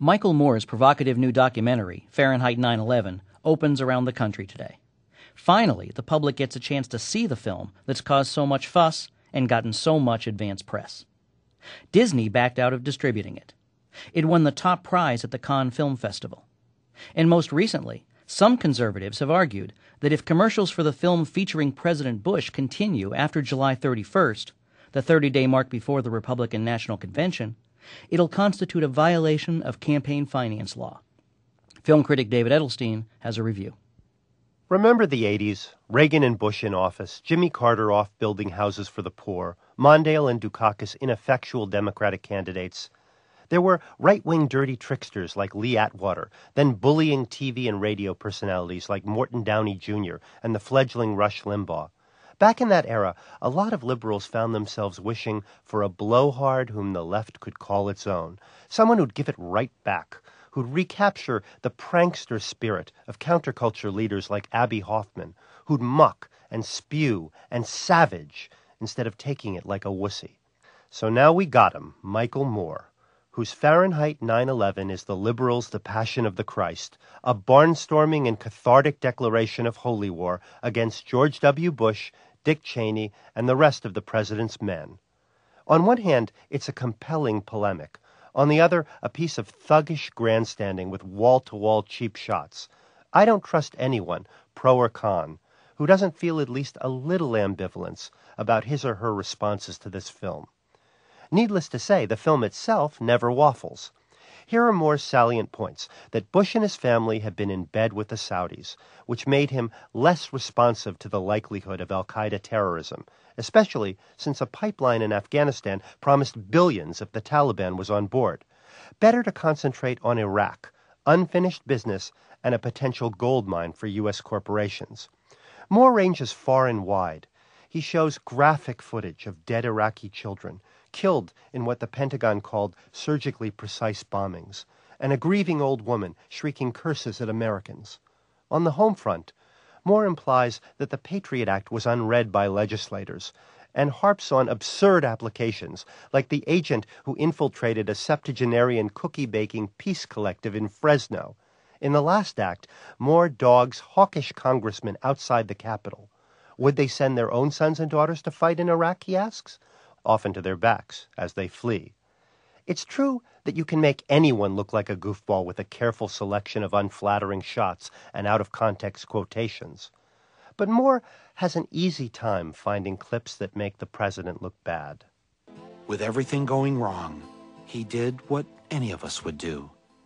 Michael Moore's provocative new documentary, Fahrenheit 9/11, opens around the country today. Finally, the public gets a chance to see the film that's caused so much fuss and gotten so much advance press. Disney backed out of distributing it. It won the top prize at the Cannes Film Festival. And most recently, some conservatives have argued that if commercials for the film featuring President Bush continue after July 31st, the 30-day mark before the Republican National Convention, it'll constitute a violation of campaign finance law. Film critic David Edelstein has a review. Remember the 80s, Reagan and Bush in office, Jimmy Carter off building houses for the poor, Mondale and Dukakis ineffectual Democratic candidates. There were right-wing dirty tricksters like Lee Atwater, then bullying TV and radio personalities like Morton Downey Jr. and the fledgling Rush Limbaugh. Back in that era, a lot of liberals found themselves wishing for a blowhard whom the left could call its own, someone who'd give it right back, who'd recapture the prankster spirit of counterculture leaders like Abby Hoffman, who'd muck and spew and savage instead of taking it like a wussy. So now we got him, Michael Moore, whose Fahrenheit 9/11 is the liberals' The Passion of the Christ, a barnstorming and cathartic declaration of holy war against George W. Bush, Dick Cheney, and the rest of the president's men. On one hand, it's a compelling polemic. On the other, a piece of thuggish grandstanding with wall-to-wall cheap shots. I don't trust anyone, pro or con, who doesn't feel at least a little ambivalence about his or her responses to this film. Needless to say, the film itself never waffles. Here are more salient points: that Bush and his family have been in bed with the Saudis, which made him less responsive to the likelihood of al-Qaeda terrorism, especially since a pipeline in Afghanistan promised billions if the Taliban was on board. Better to concentrate on Iraq, unfinished business, and a potential gold mine for U.S. corporations. Moore ranges far and wide. He shows graphic footage of dead Iraqi children, killed in what the Pentagon called surgically precise bombings, and a grieving old woman shrieking curses at Americans. On the home front, Moore implies that the Patriot Act was unread by legislators, and harps on absurd applications, like the agent who infiltrated a septuagenarian cookie-baking peace collective in Fresno. In the last act, Moore dogs hawkish congressmen outside the Capitol. Would they send their own sons and daughters to fight in Iraq, he asks? Often to their backs, as they flee. It's true that you can make anyone look like a goofball with a careful selection of unflattering shots and out-of-context quotations. But Moore has an easy time finding clips that make the president look bad. With everything going wrong, he did what any of us would do.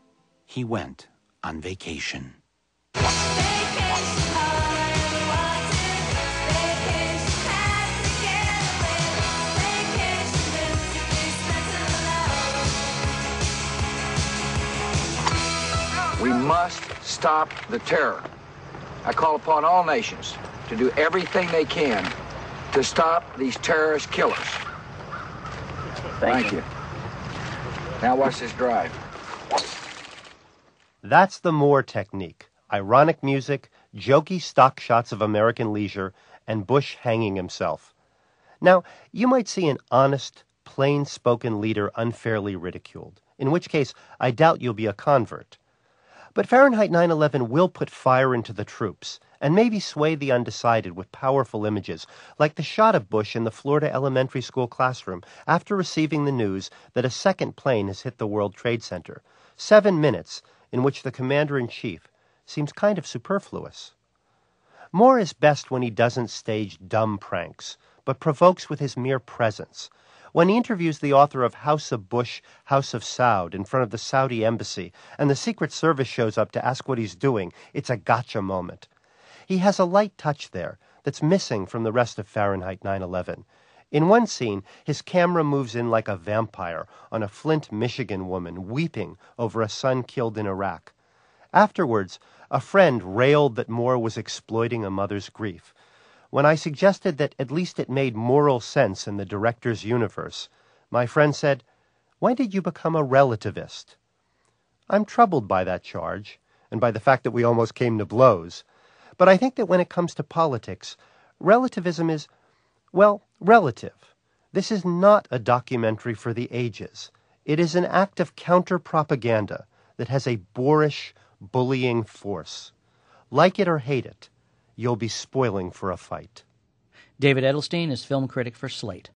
He went on vacation. We must stop the terror. I call upon all nations to do everything they can to stop these terrorist killers. Thank you. Now watch this drive. That's the Moore technique. Ironic music, jokey stock shots of American leisure, and Bush hanging himself. Now, you might see an honest, plain-spoken leader unfairly ridiculed, in which case I doubt you'll be a convert. But Fahrenheit 9/11 will put fire into the troops, and maybe sway the undecided with powerful images, like the shot of Bush in the Florida elementary school classroom after receiving the news that a second plane has hit the World Trade Center. 7 minutes in which the commander-in-chief seems kind of superfluous. Moore is best when he doesn't stage dumb pranks, but provokes with his mere presence. When he interviews the author of House of Bush, House of Saud in front of the Saudi embassy, and the Secret Service shows up to ask what he's doing, it's a gotcha moment. He has a light touch there that's missing from the rest of Fahrenheit 9/11. In one scene, his camera moves in like a vampire on a Flint, Michigan woman weeping over a son killed in Iraq. Afterwards, a friend railed that Moore was exploiting a mother's grief. When I suggested that at least it made moral sense in the director's universe, my friend said, "When did you become a relativist?" I'm troubled by that charge, and by the fact that we almost came to blows. But I think that when it comes to politics, relativism is, well, relative. This is not a documentary for the ages. It is an act of counter-propaganda that has a boorish, bullying force. Like it or hate it, you'll be spoiling for a fight. David Edelstein is film critic for Slate.